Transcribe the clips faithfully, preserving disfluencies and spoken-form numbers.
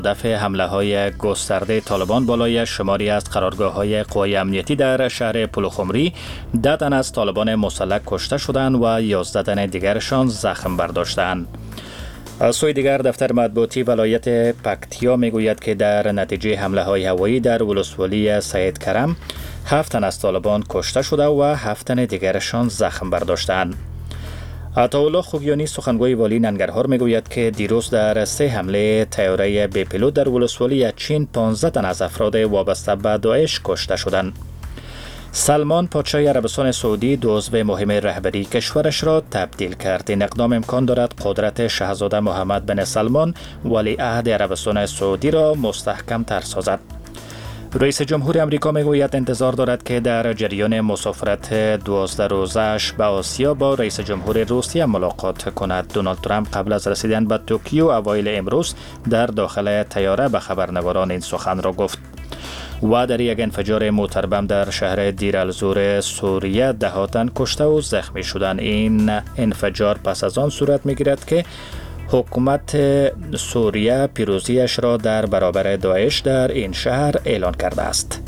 هدف حمله های گسترده طالبان بالای شماری از قرارگاه های قوای امنیتی در شهر پلخمری، ده تن از طالبان مسلح کشته شدند و یازده تن دیگرشان زخم برداشتند. از سوی دیگر دفتر مطبوعاتی ولایت پکتیا میگوید که در نتیجه حمله های هوایی در ولسوالی سید کرم هفت تن از طالبان کشته شده و هفت تن دیگرشان زخم برداشتند. عطاالله خوگیانی سخنگوی والی ننگرهار میگوید که دیروز در سه حمله طیاره بی پیلوت در ولسوالی چین پانزده تن از افراد وابسته به داعش کشته شدند. سلمان پادشاه عربستان سعودی دو عضو مهم رهبری کشورش را تبدیل کرد. این اقدام امکان دارد قدرت شاهزاده محمد بن سلمان ولیعهد عربستان سعودی را مستحکم تر سازد. رئیس جمهور امریکا میگوید انتظار دارد که در جریان مسافرت دوازده روزه‌اش به آسیا با رئیس جمهور روسیه ملاقات کند. دونالد ترامپ قبل از رسیدن به توکیو اوایل امروز در داخل طیاره به خبرنگاران این سخن را گفت. و در یک انفجار موتر بم در شهر دیر الزور سوریه ده تن کشته و زخمی شدند. این انفجار پس از آن صورت میگیرد که حکومت سوریه پیروزیش را در برابر داعش در این شهر اعلان کرده است.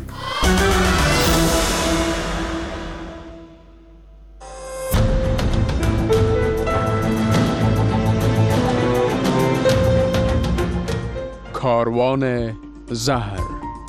کاروان زهر.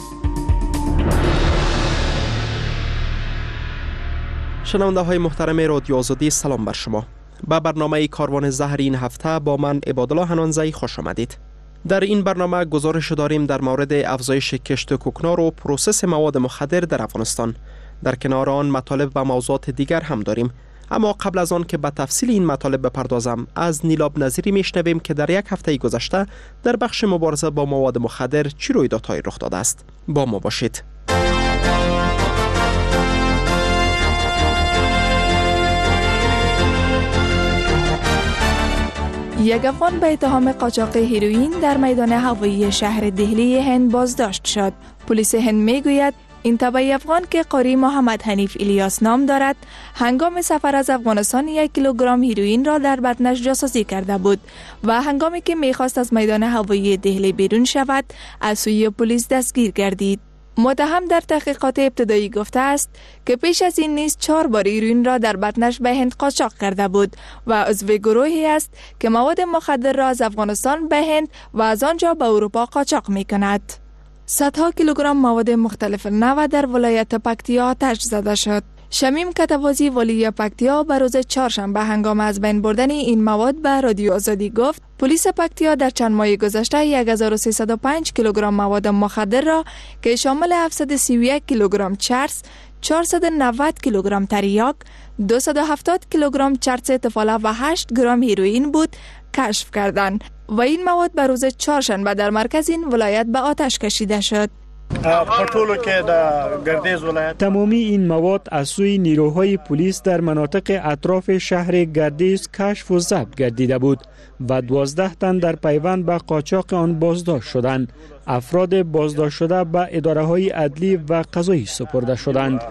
شنونده های محترم رادیو آزادی، سلام بر شما. به برنامه کاروان زهر این هفته با من عبادالله حنانزی خوش آمدید. در این برنامه گزارش داریم در مورد افزایش کشت کوکنار و پروسس مواد مخدر در افغانستان. در کنار آن مطالب و موضوعات دیگر هم داریم. اما قبل از آن که به تفصیل این مطالب بپردازم، از نیلاب نظیری میشنویم که در یک هفته گذشته در بخش مبارزه با مواد مخدر چی رویدادهایی رخ داده است. با ما باشید. یک افغان به اتهام قاچاق هیروئین در میدان هوایی شهر دهلی هند بازداشت شد. پلیس هند میگوید این تبعی افغان که قاری محمد حنیف الیاس نام دارد، هنگام سفر از افغانستان یک کیلوگرم هیروئین را در بطنش جاسوسی کرده بود و هنگامی که میخواست از میدان هوایی دهلی بیرون شود، از سوی پلیس دستگیر گردید. متهم در تحقیقات ابتدایی گفته است که پیش از این نیز چهار بار هیروئین را در بطنش به هند قاچاق کرده بود و عضو گروهی است که مواد مخدر را از افغانستان به هند و از آنجا به اروپا قاچاق می کند. صدها کیلوگرم مواد مختلف نوع در ولایت پکتیا آتش زده شد. شمیم کتوازی ولی پکتیا به روز چهارشنبه هنگام از بین بردن این مواد به رادیو آزادی گفت پلیس پکتیا در چند ماه گذشته یک هزار و سیصد و پنج کیلوگرم مواد مخدر را که شامل هفتصد و سی و یک کیلوگرم چرس، چهارصد و نود کیلوگرم تریاک، دویست و هفتاد کیلوگرم چرس تفاله و هشت گرم هیروئین بود کشف کردند و این مواد به روز چهارشنبه در مرکز این ولایت به آتش کشیده شد. تمامی این مواد از سوی نیروهای پلیس در مناطق اطراف شهر گردیز کشف و ضبط گردیده بود و دوازده تن در پیوند به قاچاق آن بازداشت شدند. افراد بازداشت شده به اداره‌های عدلی و قضایی سپرده شدند.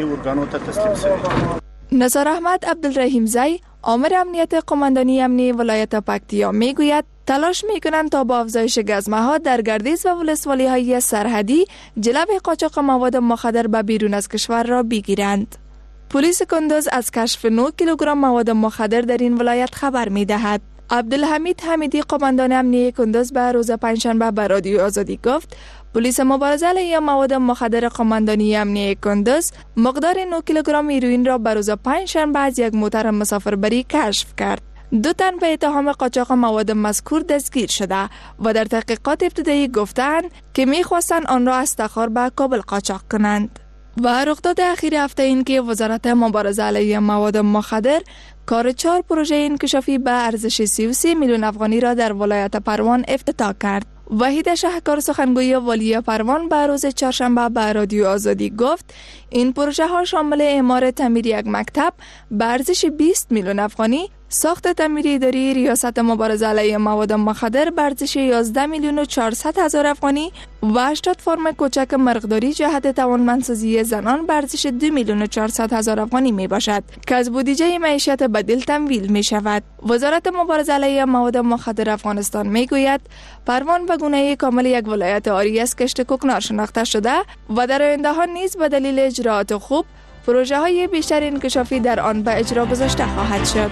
نثار احمد عبدالرحیم زی، آمر امنیت قماندانی امنی ولایت پکتیا میگوید تلاش میکنند تا با افزایش گزمه‌ها در گردیز و ولسوالی‌های سرحدی جلوی قاچاق مواد مخدر به بیرون از کشور را بگیرند. پلیس کندوز از کشف نه کیلوگرم مواد مخدر در این ولایت خبر میدهد. عبدالحمید حمیدی، قماندان امنیه کندوز، به روز پنجشنبه به رادیو آزادی گفت پلیس مبارزه علیه مواد مخدر قماندانی امنیه کندوز مقدار نه کیلوگرم هیروئین را به روز پنجشنبه از یک موتر مسافربری کشف کرد. دو تن به اتهام قاچاق مواد مذکور دستگیر شده و در تحقیقات ابتدایی گفتند که می‌خواستند آن را از تخار به کابل قاچاق کنند. و رخداد اخیر هفته این که وزارت مبارزه علیه مواد مخدر کار چهار پروژه انکشافی به ارزش سی و سه میلیون افغانی را در ولایت پروان افتتاح کرد. وحید شهکار، سخنگوی والی پروان، به روز چهارشنبه به رادیو آزادی گفت این پروژه ها شامل اعمار تعمیر یک مکتب به ارزش بیست میلیون افغانی، ساخت تعمیر اداری ریاست مبارزه علیه مواد مخدر به ارزش یازده میلیون و چهارصد هزار افغانی و هشتاد فرم کوچک مرغداری جهت توانمندسازی زنان به ارزش دو میلیون و چهارصد هزار افغانی می باشد که از بودجه معیشت بدیل تمویل می شود. وزارت مبارزه علیه مواد مخدر افغانستان می گوید پروان به گونه کامل یک ولایت عاری از کشت کوکنار شناخته شده و در آینده ها نیز به دلیل اجراات خوب پروژه های بیشتر انکشافی در آن به اجرا گذاشته خواهد شد.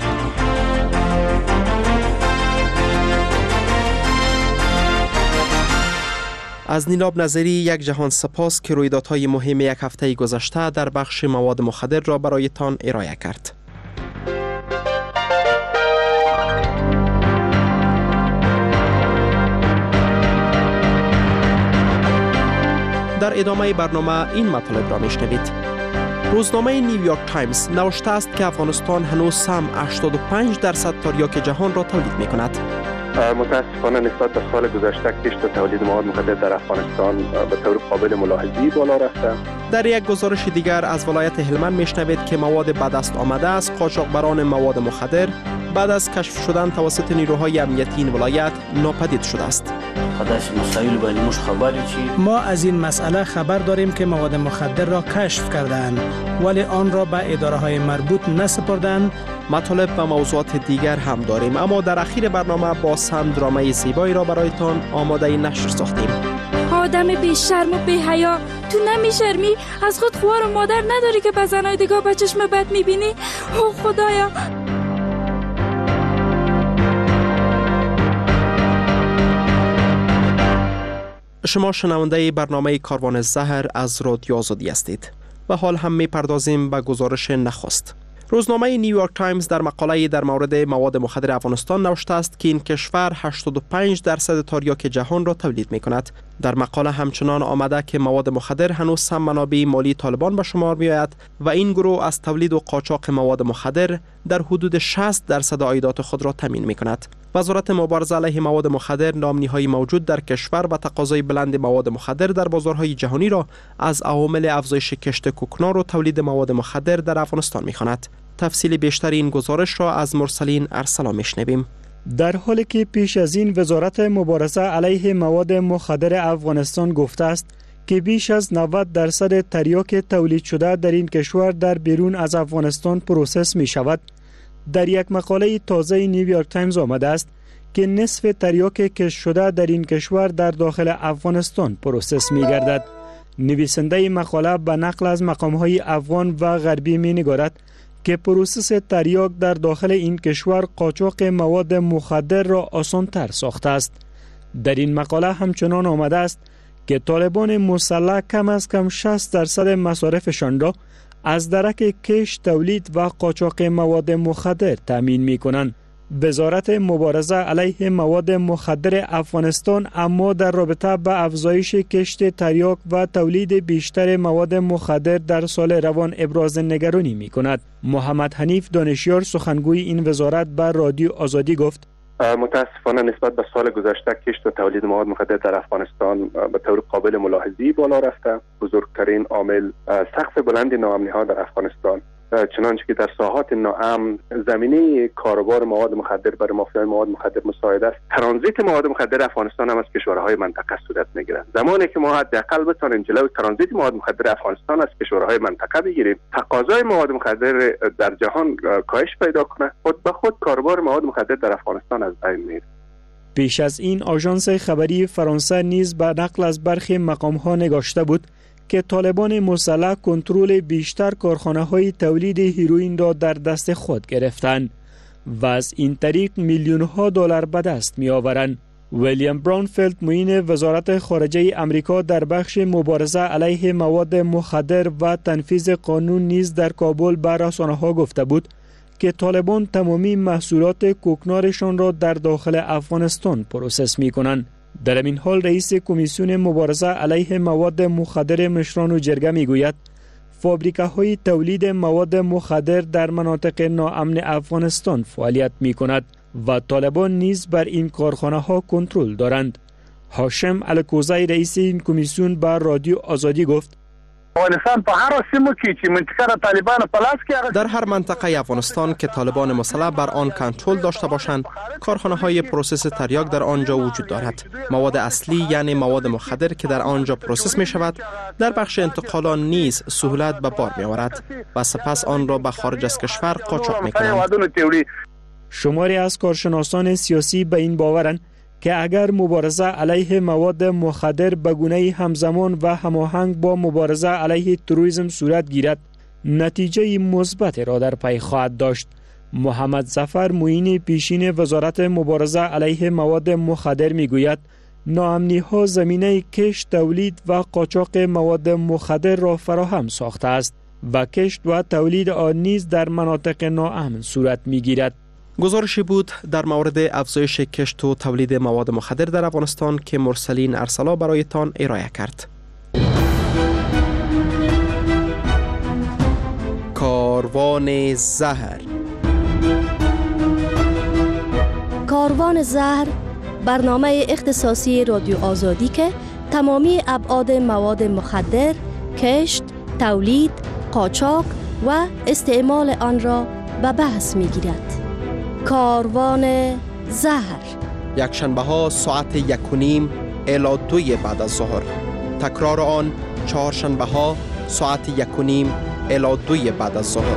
از نیلاب نظری یک جهان سپاس که رویدادهای مهم یک هفته گذشته در بخش مواد مخدر را برایتان ارائه کرد. در ادامه برنامه این مطالب را میشنوید. روزنامه نیویورک تایمز نوشته است که افغانستان هنوز سم هشتاد و پنج درصد تریاک جهان را تولید می کند. متاسفانه نسبت به سال گذشته کشت و تولید مواد مخدر در افغانستان به طور قابل ملاحظه‌ای بالا رفته. در یک گزارش دیگر از ولایت هلمند میشنوید که مواد به دست آمده از قاچاقبران مواد مخدر بعد از کشف شدن توسط نیروهای امنیتی این ولایت ناپدید شده است. ما از این مسئله خبر داریم که مواد مخدر را کشف کردند ولی آن را به اداره‌های مربوط نسپردند. مطالب و موضوعات دیگر هم داریم، اما در اخیر برنامه باز هم درامای زیبایی را برایتان آماده نشر ساختیم. آدم بی شرم و بی حیا، تو نمی شرمی؟ از خود خوار و مادر نداری که به زنای دیگه به چشم بد می بینی؟ او خدایا. شما شنونده برنامه کاروان زهر از رادیو آزادی هستید و حال هم می پردازیم به گزارش نخست. روزنامه نیویورک تایمز در مقاله در مورد مواد مخدر افغانستان نوشته است که این کشور هشتاد و پنج درصد تریاک جهان را تولید می کند. در مقاله همچنان آمده که مواد مخدر هنوز هم منابع مالی طالبان به شمار می آید و این گروه از تولید و قاچاق مواد مخدر در حدود شصت درصد عایدات خود را تامین می کند. وزارت مبارزه علیه مواد مخدر نامنی‌های موجود در کشور و تقاضای بلند مواد مخدر در بازارهای جهانی را از عوامل افزایش کشت کوکنار و تولید مواد مخدر در افغانستان می‌خواند. تفصیل بیشتر این گزارش را از مرسلین ارسلا میشنویم. در حالی که پیش از این وزارت مبارزه علیه مواد مخدر افغانستان گفته است که بیش از نود درصد تریاک تولید شده در این کشور در بیرون از افغانستان پروسس می شود، در یک مقاله تازه نیویورک تایمز آمده است که نصف تریاک کشت شده در این کشور در داخل افغانستان پروسس می گردد. نویسنده مقاله به نقل از مقام‌های افغان و غربی می نگارد که پروسس تریاک در داخل این کشور قاچاق مواد مخدر را آسان‌تر ساخته است. در این مقاله همچنان آمده است که طالبان مسلح کم از کم شصت درصد مصارفشان را از درک کشت، تولید و قاچاق مواد مخدر تامین می کنند. وزارت مبارزه علیه مواد مخدر افغانستان اما در رابطه با افزایش کشت تریاک و تولید بیشتر مواد مخدر در سال روان ابراز نگرانی می کند. محمد حنیف دانشیار سخنگوی این وزارت بر رادیو آزادی گفت: متاسفانه نسبت به سال گذشته کشت و تولید مواد مخدر در افغانستان به طور قابل ملاحظه‌ای بالا رفته. بزرگترین عامل سقف بلند ناامنی‌ها در افغانستان، چنانچه که در ساحات ناامن زمینه کاروبار مواد مخدر برای مافیای مواد مخدر مساعد است. ترانزیت مواد مخدر افغانستان هم از کشورهای منطقه صورت میگیرد. زمانی که ما حداقل بتوانیم جلوی ترانزیت مواد مخدر افغانستان از کشورهای منطقه بگیریم، تقاضای مواد مخدر در جهان کاهش پیدا کنه، خود به خود کاروبار مواد مخدر در افغانستان از بین میره. پیش از این آژانس خبری فرانسه نیز به نقل از برخی مقام‌ها نگاشته بود که طالبان مسلح کنترل بیشتر کارخانه‌های تولید هیروئین را در دست خود گرفتند و از این طریق میلیون‌ها دلار به دست می‌آورند. ویلیام براونفیلد معین وزارت خارجه امریکا در بخش مبارزه علیه مواد مخدر و تنفیذ قانون نیز در کابل به رسانه‌ها گفته بود که طالبان تمامی محصولات کوکنارشان را در داخل افغانستان پروسس می‌کنند. در این حال رئیس کمیسیون مبارزه علیه مواد مخدر مشران و جرگه میگوید فابریکه‌های تولید مواد مخدر در مناطق ناامن افغانستان فعالیت می‌کند و طالبان نیز بر این کارخانه‌ها کنترل دارند. هاشم الکوزی رئیس این کمیسیون بر رادیو آزادی گفت: افغانستان په هر سیمه کې چې منطقه را طالبان په لاس کې در هر منطقه افغانستان که طالبان مسلح بر آن کنترل داشته باشند، کارخانه های پروسس تریاک در آنجا وجود دارد. مواد اصلی یعنی مواد مخدر که در آنجا پروسس می شود، در بخش انتقال آن نیز سهولت به بار می آورد و سپس آن را به خارج از کشور قاچاق می کنند. شماری از کارشناسان سیاسی به این باورند که اگر مبارزه علیه مواد مخدر به گونه همزمان و هماهنگ با مبارزه علیه تروریسم صورت گیرد، نتیجه مثبت را در پی خواهد داشت. محمد ظفر معین پیشین وزارت مبارزه علیه مواد مخدر میگوید ناامنی ها زمینه کشت، تولید و قاچاق مواد مخدر را فراهم ساخته است و کشت و تولید آن نیز در مناطق ناامن صورت میگیرد. گزارشی بود در مورد افزایش کشت و تولید مواد مخدر در افغانستان که مرسلین ارسلا برایتان ارائه کرد. کاروان زهر. کاروان زهر برنامه اختصاصی رادیو آزادی که تمامی ابعاد مواد مخدر، کشت، تولید، قاچاق و استعمال آن را به بحث می‌گیرد. کاروان زهر یک شنبه ها ساعت یک و نیم الی دوی بعد از ظهر. تکرار آن چهار شنبه ها ساعت یک و نیم الی دوی بعد از ظهر.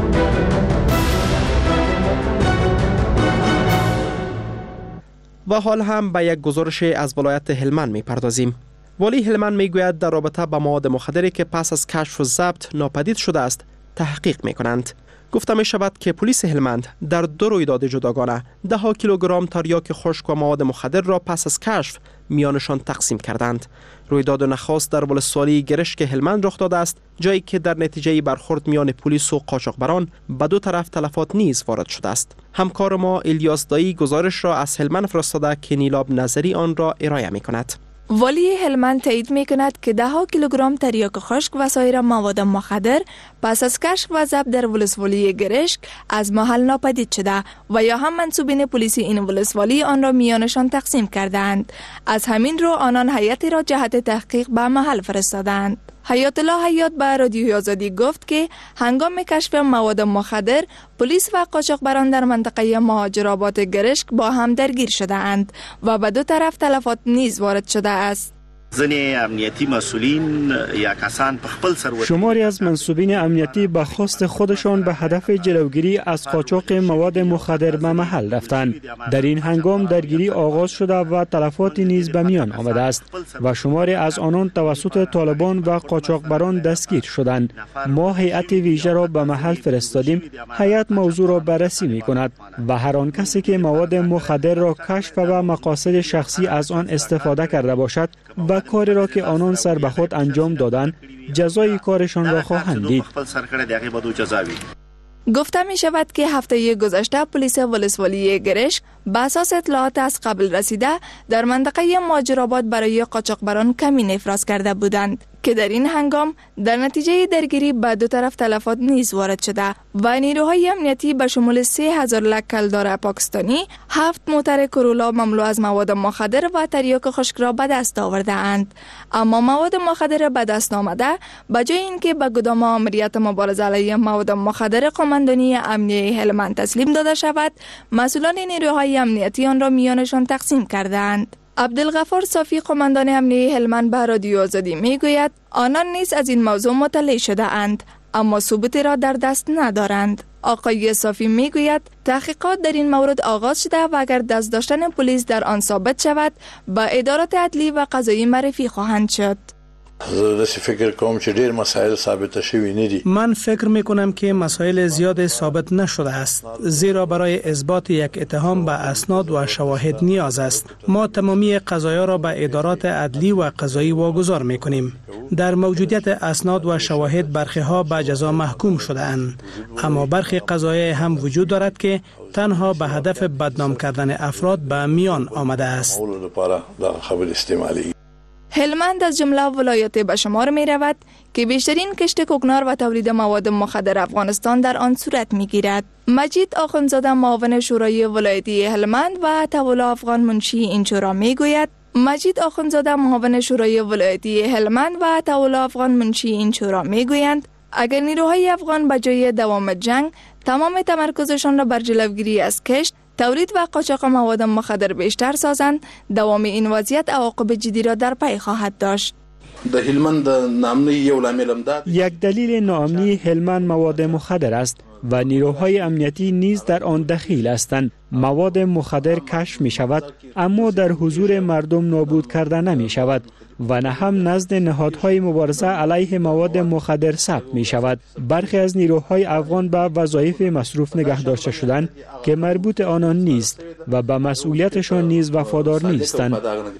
و حال هم به یک گزارش از ولایت هلمند می پردازیم. والی هلمند می گوید در رابطه با مواد مخدری که پس از کشف و ضبط ناپدید شده است تحقیق می کنند. گفته می شود که پلیس هلمند در دو رویداد جداگانه ده ها کیلوگرم تریاک خشک و مواد مخدر را پس از کشف میانشان تقسیم کردند. رویداد نخست در ولسوالی گرشک هلمند رخ داده است، جایی که در نتیجه برخورد میان پلیس و قاچاقبران به دو طرف تلفات نیز وارد شده است. همکار ما الیاس دایی گزارش را از هلمند فرستاده که نیلاب نظری آن را ارائه می کند. والی هلمند تایید می کند که ده ها کیلوگرم تریاک خشک و سایر مواد مخدر پس از کشف و ضبط در ولسوالی گرشک از محل ناپدید شده و یا هم منصوبین پلیسی این ولسوالی آن را میانشان تقسیم کردند. از همین رو آنان هیئتی را جهت تحقیق به محل فرستادند. حیات الله حیات به رادیوی آزادی گفت که هنگام کشف مواد مخدر پلیس و قاچاقبران در منطقه مهاجرآباد گرشک با هم درگیر شده اند و به دو طرف تلفات نیز وارد شده است. ځینې امنیتی مسئولین یا کسان په خپل سر شماری از منصوبین امنیتی به خواست خودشان به هدف جلوگیری از قاچاق مواد مخدر به محل رفتند. در این هنگام درگیری آغاز شده و تلفاتی نیز به میان آمده است و شماری از آنان توسط طالبان و قاچاقبران دستگیر شدند. ما هیئت ویژه را به محل فرستادیم. هیئت موضوع را بررسی می کند و هر آن کسی که مواد مخدر را کشف و مقاصد شخصی از آن استفاده کرده باشد و کاری را که آنان سر به خود انجام دادند جزای کارشان را خواهند دید. گفته می شود که هفته گذشته پلیس ولسوالی گرشک به اساس اطلاعات از قبل رسیده در منطقه مهاجرآباد برای قاچاقبران کمین افراز کرده بودند که در این هنگام در نتیجه درگیری به دو طرف تلفات نیز وارد شده و نیروهای امنیتی به شمول سه هزار لک کلدار پاکستانی، هفت موتر کرولا مملو از مواد مخدر و تریاک خشک را به دست آورده اند. اما مواد مخدر به دست آمده به جای اینکه به گدام آمریت مبارزه علیه مواد مخدر قماندانی امنیه هلمند تسلیم داده شود، مسئولان نیروهای امنیتی آن را میانشان تقسیم کردند. عبدالغفار صافی قماندان امنیه هلمند به رادیو آزادی می گوید آنان نیز از این موضوع مطلع شده اند اما ثبوتی را در دست ندارند. آقای صافی می گوید تحقیقات در این مورد آغاز شده و اگر دست داشتن پلیس در آن ثابت شود به ادارات عدلی و قضایی معرفی خواهند شد. فکر کوم چې ډیر مسائل ثابت شوی نه دي. من فکر می کنم که مسائل زیاد ثابت نشده است، زیرا برای اثبات یک اتهام به اسناد و شواهد نیاز است. ما تمامی قضایا را به ادارات عدلی و قضایی واگذار می کنیم. در موجودیت اسناد و شواهد برخی ها به جزا محکوم شده اند، اما برخی قضایا هم وجود دارد که تنها به هدف بدنام کردن افراد به میان آمده است. هلمند از جمله ولایات به شمار می رود که بیشترین کشت کوکنار و تولید مواد مخدر افغانستان در آن صورت می گیرد. مجید آخوندزاده معاون شورای ولایتی هلمند و عطاالله افغان منشی این شورا می گوید مجید آخوندزاده معاون شورای ولایتی هلمند و طاوله افغان منشی این شورا میگویند اگر نیروهای افغان به جای دوام جنگ تمام تمرکزشان را بر جلوگیری از کشت، تولید و قاچاق مواد مخدر بیشتر سازند، دوام این وضعیت عواقب جدی را در پی خواهد داشت. یک دلیل ناامنی هلمند مواد مخدر است و نیروهای امنیتی نیز در آن دخیل هستند. مواد مخدر کشف می شود اما در حضور مردم نابود کرده نمی شود و نه هم نزد نهادهای مبارزه علیه مواد مخدر ثبت می شود. برخی از نیروهای افغان به وظایف مصروف نگه داشته شدند که مربوط آنان نیست و به مسئولیتشان نیز وفادار نیستند.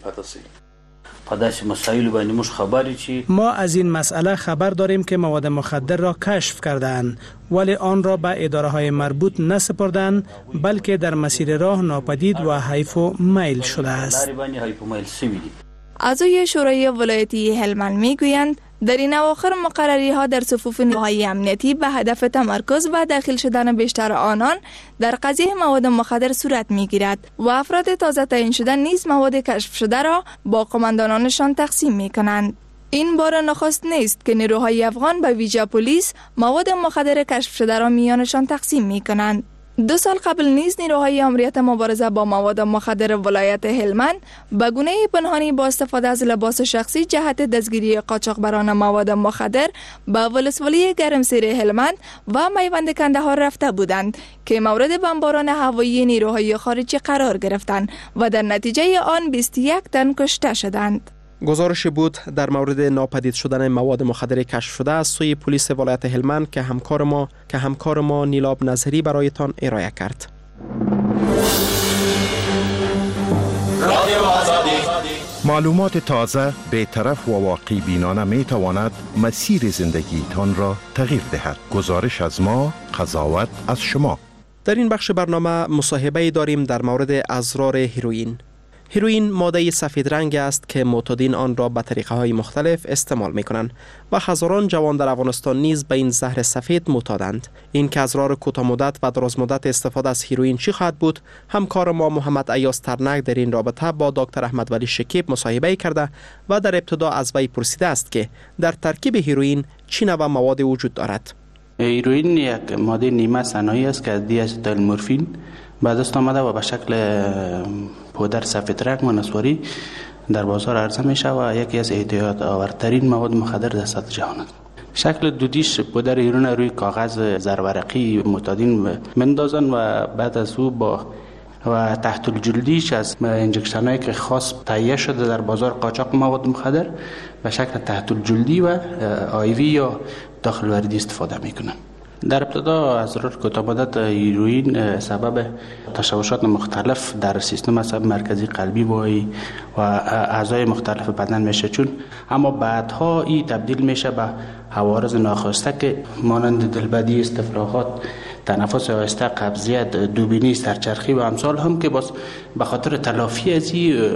ما از این مسئله خبر داریم که مواد مخدر را کشف کردند ولی آن را به اداره های مربوط نسپردند بلکه در مسیر راه ناپدید و حیف و میل شده است. اعضای شورای ولایتی هلمند میگویند در این اواخر مقرری ها در صفوف نیروهای امنیتی به هدف تمرکز و داخل شدن بیشتر آنان در قضیه مواد مخدر صورت می گیرد و افراد تازه تعیین شده نیز مواد کشف شده را با قماندانانشان تقسیم می کنند. این بار نخست نیست که نیروهای افغان به ویژه پلیس مواد مخدر کشف شده را میانشان تقسیم می کنند. دو سال قبل نیز نیروهای امریت مبارزه با مواد مخدر ولایت هلمند به گونه پنهانی با استفاده از لباس شخصی جهت دستگیری قاچاقبران مواد مخدر به ولسوالی گرمسیر هلمند و میوند کندهار رفته بودند که مورد بمباران هوایی نیروهای خارجی قرار گرفتند و در نتیجه آن بیست و یک تن کشته شدند. گزارش بود در مورد ناپدید شدن مواد مخدر کشف شده از سوی پلیس ولایت هلمند که همکار ما که همکار ما نیلاب نظری برایتان ارائه کرد. معلومات تازه، بی‌طرف و واقعی بینانه می تواند مسیر زندگی تان را تغییر دهد. گزارش از ما، قضاوت از شما. در این بخش برنامه مصاحبه داریم در مورد ازرار هیروئین. هیروئین ماده سفید رنگ است که معتادین آن را به طریقه های مختلف استعمال می کنند و هزاران جوان در افغانستان نیز به این زهر سفید معتادند. این که ازرار کوتاه مدت و دراز مدت استفاده از هیروئین چی خواهد بود؟ همکار ما محمد ایاز ترنک در این رابطه با دکتر احمد ولی شکیب مصاحبه کرده و در ابتدا از وی پرسیده است که در ترکیب هیروئین چه نوع مواد وجود دارد. هیروئین یک ماده نیمه صناعی است که از دی استیل مورفین به دست آمده و به شکل پودر سفید رنگ و نسواری در بازار عرضه می شود و یکی از اعتیاد آورترین مواد مخدر در سطح جهان است. شکل دودیش پودر هیروئین روی کاغذ زرورقی معتادین مندازن و بعد از او با و تحت الجلدیش از انجکشن هایی که خاص تهیه شده در بازار قاچاق مواد مخدر به شکل تحت الجلدی و آیوی یا داخل وردی استفاده می کنن. در ابتدا ازرار کوتاه مدت هیروئین سبب تشوشات مختلف در سیستم عصبی مرکزی قلبی وای و اعضای مختلف بدن میشه، چون اما بعدها این تبدیل میشه به عوارض ناخواسته که مانند دلبدی، استفراغات، تنفس آهسته، قبضیت، دوبینی، سرچرخی و امثال هم که باز به خاطر تلافی از این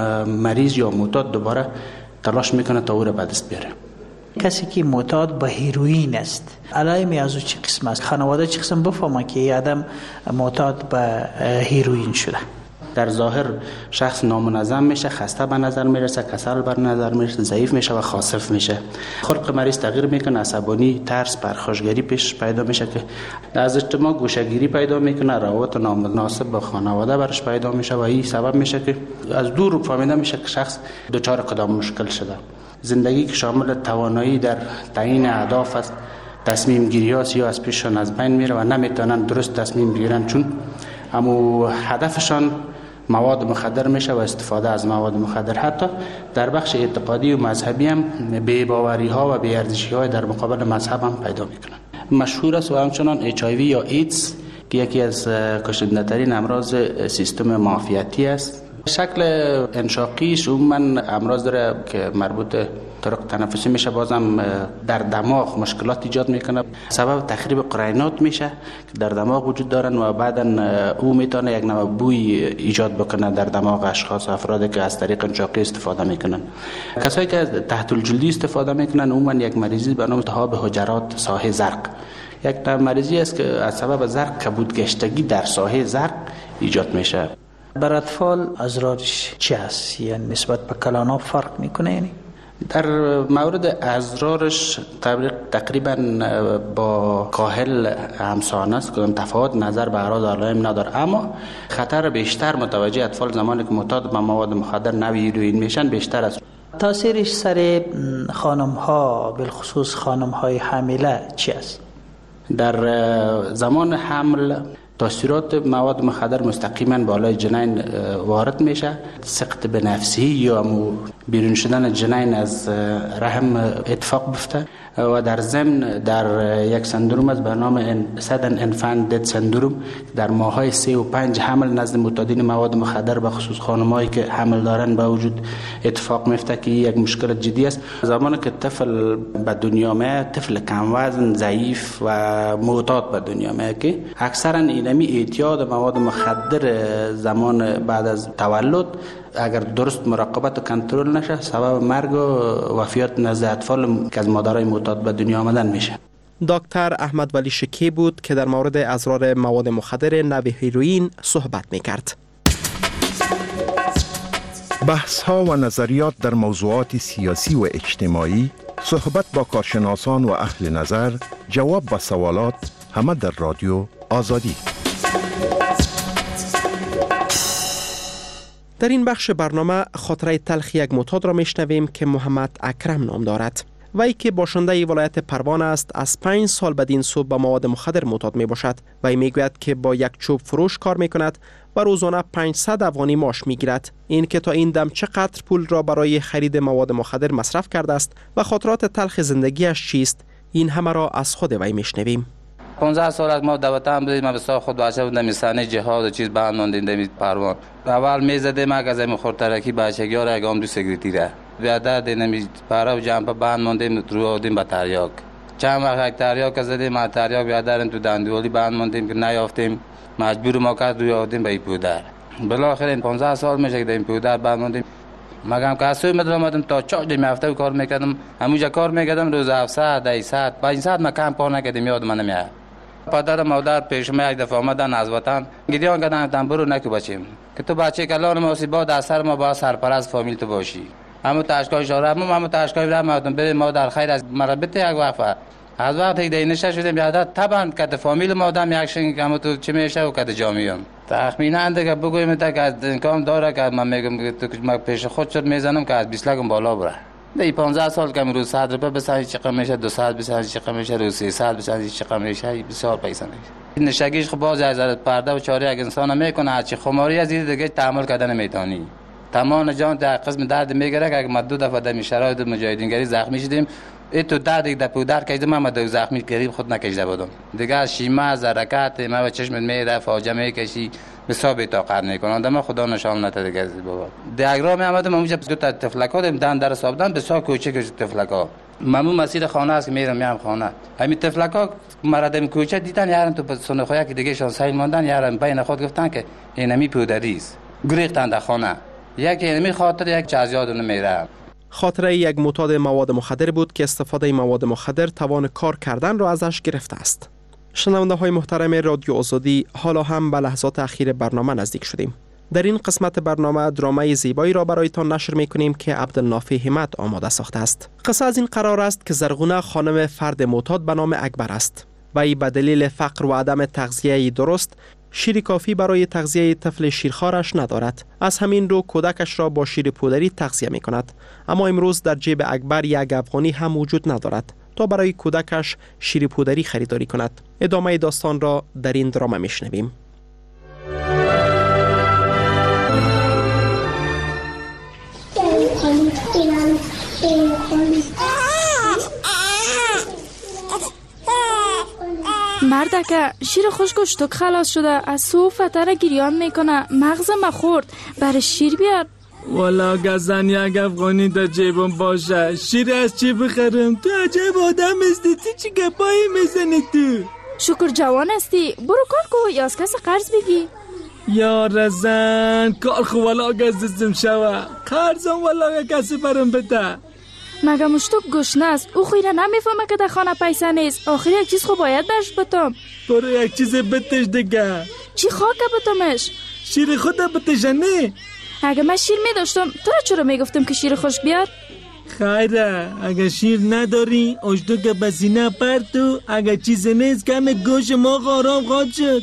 مریض یا معتاد دوباره تلاش میکنه تا او را به دست بیاره. کسی که معتاد به هیروئین است علائم از او چه قسم است؟ خانواده چه قسم بفهمه که این آدم معتاد به هیروئین شده؟ در ظاهر شخص نامنظم میشه، خسته به نظر میرسه، کسل بر نظر میرسه، ضعیف میشه و خاصف میشه. خلق مریض تغییر میکنه، عصبانی، ترس، پرخاشگری پیش پیدا میشه که از اجتماع گوشهگیری پیدا میکنه، روابط نامناسب با خانواده برش پیدا میشه و این سبب میشه که از دور فهمیده میشه که شخص دچار کدام مشکل شده. زندگی که شامل توانایی در تعیین اهداف است، تصمیم گیری هاست یا از پیششان از بین میره و نمیتونن درست تصمیم بگیرن، چون اما هدفشان مواد مخدر میشه و استفاده از مواد مخدر. حتی در بخش اعتقادی و مذهبی هم بی‌باوری ها و بی‌ارزشی های در مقابل مذهب هم پیدا میکنن. مشهور است و همچنان اچ آی وی یا ایدز که یکی از کشنده ترین امراض سیستم معافیتی است. شکل انشاقیش عموما امراض داره که مربوط طرق تنفسی میشه، بازم در دماغ مشکلات ایجاد میکنه، سبب تخریب قرینات میشه که در دماغ وجود دارن و بعدا او میتونه یک نوع بوی ایجاد بکنه در دماغ اشخاص افرادی که از طریق انشاقی استفاده میکنن. کسایی که تحت الجلدی استفاده میکنن عموما یک مریضی به نام التهاب حجرات ساحه زرق، یک مریضی است که از سبب زرق کبودگشتگی در ساحه زرق ایجاد میشه. بر اطفال ازرارش چی است؟ یعنی نسبت به کلاناب فرق میکنه؟ یعنی در مورد ازرارش تقریبا با کاهل همسان است، کدام تفاوت نظر به اعراض علائم نداره، اما خطر بیشتر متوجه اطفال زمانی که معتاد به مواد مخدر نوی هیروئین میشن بیشتر است. تاثیرش سر خانم ها، بالخصوص خانم های حامله چی است؟ در زمان حمل تاثیرات مواد مخدر مستقیما بالای جنین وارد میشه، سقط به نفسی یا بیرون شدن جنین از رحم اتفاق بیفته و در ضمن در یک سندروم از به نام سدن انفانت دد سندروم در ماهای سه و پنج حمل نزد معتادین مواد مخدر به خصوص خانمایی که حمل دارن به وجود اتفاق میفته که یک مشکل جدی است. زمانی که طفل به دنیا میاد، طفل کم وزن، ضعیف و معتاد به دنیا میاد که اکثرا اینمی اعتیاد مواد مخدر زمان بعد از تولد اگر درست مراقبت و کنترل نشه سبب مرگ و وفیات نزد اطفال که از مادرای معتاد به دنیا آمدن میشه. دکتر احمد ولی شکی بود که در مورد ازرار مواد مخدر نوع هیروئین صحبت میکرد. بحث ها و نظریات در موضوعات سیاسی و اجتماعی، صحبت با کارشناسان و اهل نظر، جواب به سوالات، همه در رادیو آزادی. در این بخش برنامه خاطره تلخ یک معتاد را میشنویم که محمد اکرم نام دارد. وی که باشنده ولایت پروان است، از پنج سال بدین سو به مواد مخدر معتاد می باشد. وی میگوید که با یک چوب فروش کار می کند و روزانه پانصد افغانی معاش می گیرد. این که تا این دم چقدر پول را برای خرید مواد مخدر مصرف کرده است و خاطرات تلخ زندگیش چیست، این همه را از خود وی میشنویم. پانزده سال از ما دوتام بودیم، ما به سال خود بچه بودم میسانه جهاد و چیز بند ماندیم در پروان. اول میزدیم ما از این خورترکی بچگی را اگام دو سگریتی را بیادر دینمی پارا و جنبه بند ماندیم رو آدیم با تریاک. چند وقت یک تریاک زدیم، ما تریاک بیادرم تو دندولی بند ماندیم که نیافتیم، مجبور ما کرد روی آدیم به این پودر. بالاخره این پانزده سال میشه که در این پودر بند ماندیم. مگم که از سوی مدرم آمدم تا چهار دیم هفته کار میکردم، همونجا کار میکردم روز هفت ساعت، ده ساعت، پنج ساعت ما کم کار نکردیم، یاد من نمیاد. پدر مادر پیش ما یک دفعه آمدن از وطن گریان کردن گفتن برو نکو بچیم که تو بچه کلان ما سی با اثر ما با سرپرست فامیل تو باشی. همون تاشکای شاره ما همون تاشکای راه ما ببین ما در خیر از مربوط یک وقفه از وقتی که نشه شدیم یادت طبعا که فامیل ما آدم یک شنگ که تو چه میشه و که جامعه تخمینا دیگه بگویم تا که از امکان داره که من میگم تو ما پیش خود شد میزنم که از بیست لگم بالا بره. دی پانزده سال که روز صد روپیه بسازی چقدر میشه، دو ساعت بسازی چقدر میشه، روز سه ساعت بسازی چقدر میشه، بسیار پیسه میشه. نشگیش خب باز از پرده و چاره یک انسان میکنه، هرچی خماری از این دیگه تحمل کردن نمیتونی. تمام جان در قسم درد میگیره که اگه ما دو دفعه در شرایط مجاهدینگری زخمی شدیم، ای تو درد یک دپو در کشیدم، من دو زخمی گریب خود نکشیده بودم. دیگه شیما از حرکت ما به چشمت میره فاجعه میکشی، بساب طاقت میکنه. دم خدا نشان نده دیگه بابا. دیاگرام اومدم اونجا دو تا تفلکا دادم دن در سابدن بسا کوچه تفلکا. ممنون مسیر خانه است که میرم میام خانه. همین تفلکا مردم کوچه دیدن یارم تو سنخویا که دیگه شان سایل ماندن، یارم بین خود گفتن که اینمی پودری است. گریختن در خانه. یک اینمی خاطر یک چیز یاد نمیره. خاطره یک معتاد مواد مخدر بود که استفاده مواد مخدر توان کار کردن را ازش گرفته است. شنونده های محترم رادیو آزادی، حالا هم به لحظات اخیر برنامه نزدیک شدیم. در این قسمت برنامه درامای زیبایی را برایتان نشر میکنیم که عبدالنافع همت آماده ساخته است. قصه از این قرار است که زرغونه خانم فرد معتاد به نام اکبر است. وی به دلیل فقر و عدم تغذیه درست شیر کافی برای تغذیه طفل شیرخوارش ندارد. از همین رو کودکش را با شیر پودری تغذیه می کند. اما امروز در جیب اکبر یک افغانی هم وجود ندارد تا برای کودکش شیر پودری خریداری کند. ادامه داستان را در این دراما می شنویم. مردکه شیر خوشگوشتک خلاص شده، از سو فتره گریان میکنه، مغزم خورد، برای شیر بیار. والا گزن یک افغانی در جیبم باشه، شیر از چی بخرم؟ تو عجب آدم هستی، تو چی گپایی میزنی تو؟ شکر جوان هستی، برو کار کو یا از کسی قرض بگی. یا رزن کار خو والا گزدم شوه، قرضم والا کسی برم بده. مگه مشتوک گشنه است، او خیره نمیفهمه که در خانه پیسه نیست. آخر یک چیز خو باید برش بتم. برو یک چیز بتش دیگه. چی خاکه بتمش؟ شیر خود بتشنه. اگه من شیر می داشتم تو را چرا می گفتم که شیر خشک بیار؟ خیره اگه شیر نداری اجدو که بسینه پرتو، اگه چیز نیست کم گوش ما غارام خواد شد.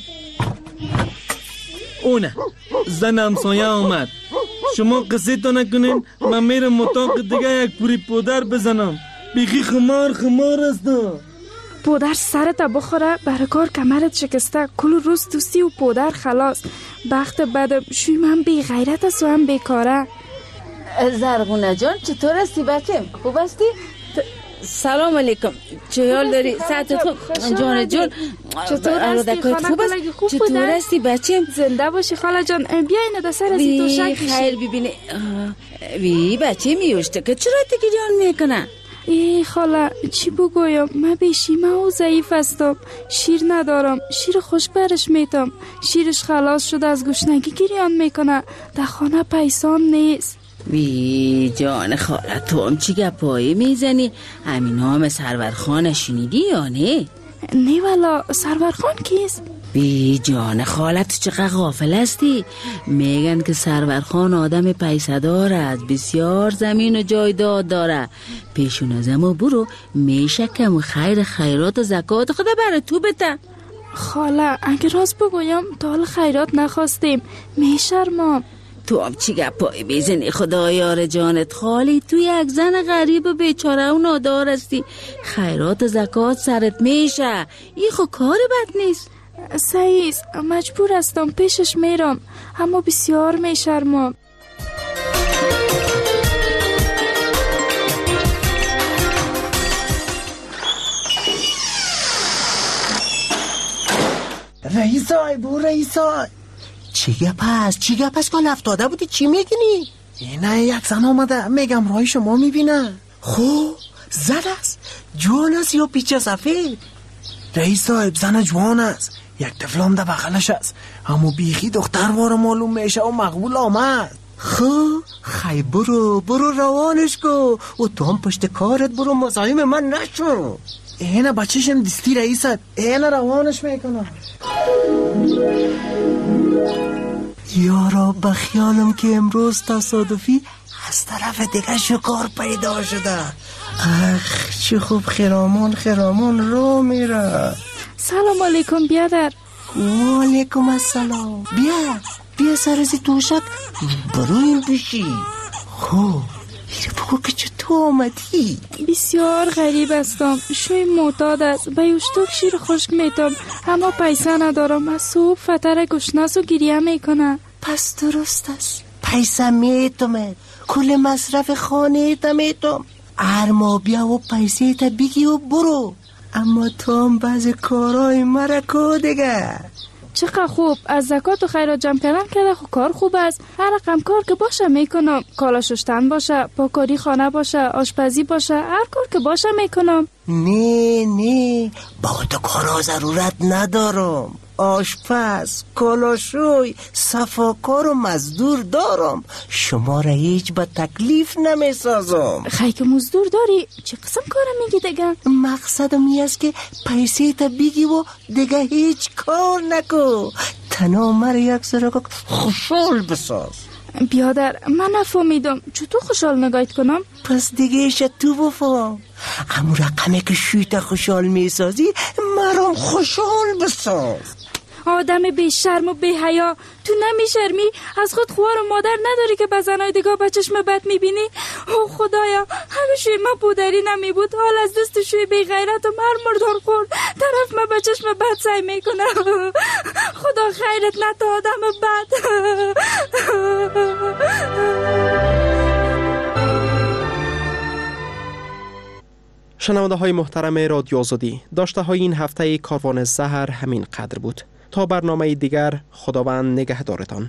اونه زن همسایه آمد. شما قصه تا نکنین، من میرم اتاق دیگه یک پوری پودر بزنم. بیخی خمار خمار است. پودر سرت بخوره، برای کار کمرت شکسته، کل روز دوستی و پودر خلاص. بخت بدم شوی من بی غیرت است و هم بیکاره. زرغونه جان چطور هستی بچه؟ خوب هستی؟ سلام علیکم. چه حال داری؟ ساعت خوب؟ جان جان چطور هستی خاله؟ خوب است؟ چطور هستی بچه؟ زنده باشی خاله جان. بیا اینه در سر ازی تو شک میشی. خیر ببینه. وی بچه میوشته که چرا تگیریان میکنه؟ ای خاله چی بگویم، من بیشیمه و ضعیف هستم، شیر ندارم، شیر خشک برش میتم، شیرش خلاص شده از گشنگی گریان میکنه، در خانه پیسان نیست. وی جان خاله تو هم چی گپایی میزنی؟ همین نام سرورخان شنیدی یا نه؟ نه والا سرورخان کیست؟ بی جان خاله تو چقدر غافل هستی؟ میگن که سرورخان آدم پیسه دار است، بسیار زمین و جایداد داره. پیشون از اما برو میشه کم خیر خیرات و زکات خدا برای تو بده. خاله اگه راست بگویم تا حال خیرات نخواستیم، میشرمم. تو هم چی گپایی بیزنی خدا یار جانت خالی؟ تو یک زن غریب و بیچاره و نادار هستی، خیرات و زکات سرت میشه، این خو کار بد نیست. سعیز مجبور هستم پیشش میرم، اما بسیار میشرمم. رئیسای بو رئیسای چی گپ هست؟ چی گپ هست؟ کال افتاده بودی چی میگنی؟ اینه یک زن آمده، میگم رای شما میبینه. خب زن است؟ جوان است یا پیچه سفید؟ رئیس صاحب زن جوان است، یک طفلم ده بغلش است، اما بیخی دختر واره معلوم میشه و مقبول آمد. خب خی برو برو روانش کو و تو هم پشت کارت برو، مزاحم من نشو. اینه بچهشم دستی رئیس صاحب، اینه روانش میکنم. یارا بخیالم که امروز تصادفی از طرف دیگه شکار پیدا شده. اخ چه خوب خرامان خرامان رو میره. سلام علیکم بیادر. و علیکم السلام. بیا بیا سرزی توشک برو این بشی. خب بگو که چطور آمدی؟ بسیار غریب هستم، شوی معتاد است، به یوشتوک شیر خشک میتم، اما پیسه ندارم، از صبح فتر گشناس و گریه میکنه. پس درست است، پیسه میتم، کل مصرف خانه تا میتم، هر ماه بیا و پیسه تا بگی و برو. اما تو هم بعض کارهای مرکو دیگه. چقدر خوب، از زکات و خیرات جمع کردن کرده خب کار خوب است. هر رقم کار که باشه میکنم، کالا شستن باشه، پاکاری خانه باشه، آشپزی باشه، هر کار که باشه میکنم. نه نه با تو کارا ضرورت ندارم، آشپز، کالاشوی، صفاکار و مزدور دارم، شما را هیچ با تکلیف نمیسازم. خیلی که مزدور داری؟ چه قسم کارم میگی دیگه؟ مقصدم این است که پیسه تا بگی و دیگه هیچ کار نکو، تنها مرا یک سرک خوشحال بساز. بیادر من نفهمیدم چطور خوشحال نگاهت کنم؟ پس دیگه ایش تو بفهم، همون رقمی که شویت خوشحال میسازی مرام خوشحال بساز. آدم بی شرم و بی حیا، تو نمیشرمی؟ از خود خوار و مادر نداری که به زنای دیگه به چشم بد میبینی؟ او خدایا، همه شوی ما بودری نمی بود، حال از دست شوی بی غیرت و مر مردار خورد طرف ما به چشم بد سعی میکنه. خدا خیرت نده آدم بد. شنونده های محترم رادیو آزادی، داشته های این هفته کاروان زهر همین قدر بود. تا برنامه دیگر خداوند نگهدارتان.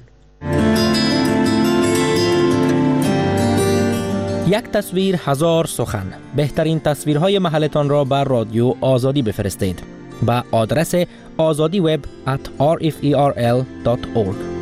یک تصویر هزار سخن. بهترین تصویرهای محلتان را بر رادیو آزادی بفرستید. با آدرس آزادی وب ات آر اف ای آر ال دات اورگ.